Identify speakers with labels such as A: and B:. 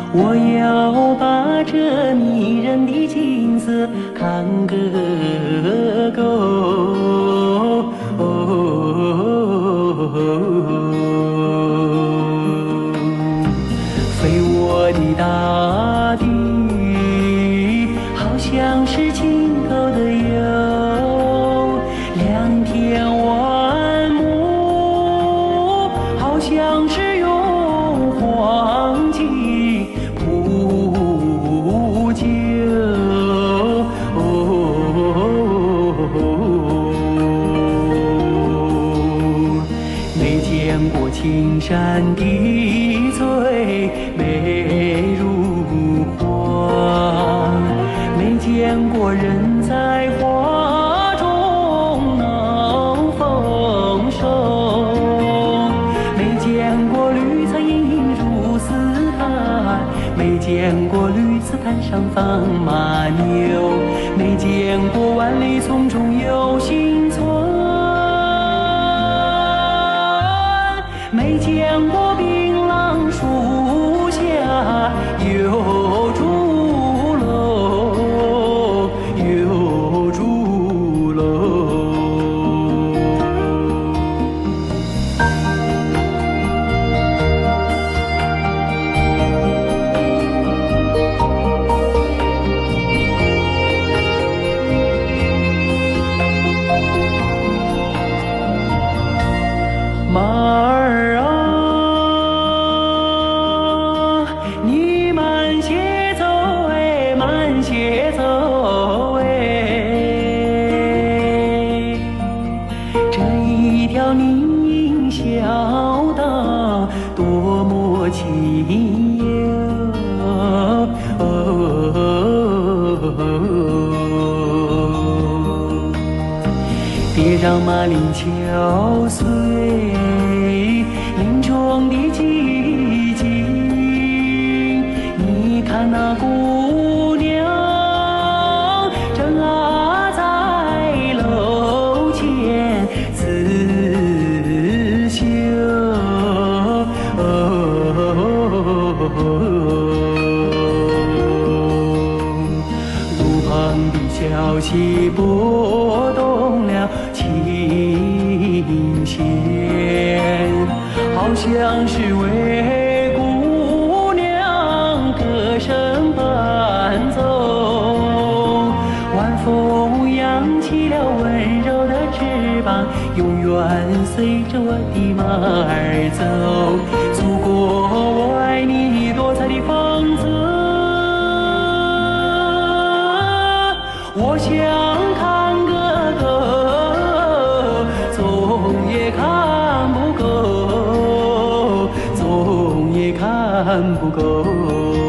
A: 我要把这迷人的景色看个够。飞我的大地，好像是尽头的游，良田万亩，好像是用黄金铺就。没见过青山的翠美如画，没见过人在花中能丰收，没见过绿草茵茵如丝毯，没见过绿丝毯上放马牛，没见过万里丛中有新村，没见过槟榔树下有竹楼，有竹楼。马儿啊，你慢些走哎，慢些走哎，这一条林荫小道多么清幽。别让马铃敲碎林中的寂静，你看那姑娘正在楼前刺绣。路旁的小溪拨动了琴弦，好像是为姑娘歌声伴奏。晚风扬起了温柔的翅膀，永远随着我的马儿走。祖国，我爱你多彩的风姿，我想看个够，总也看不够，总也看不够。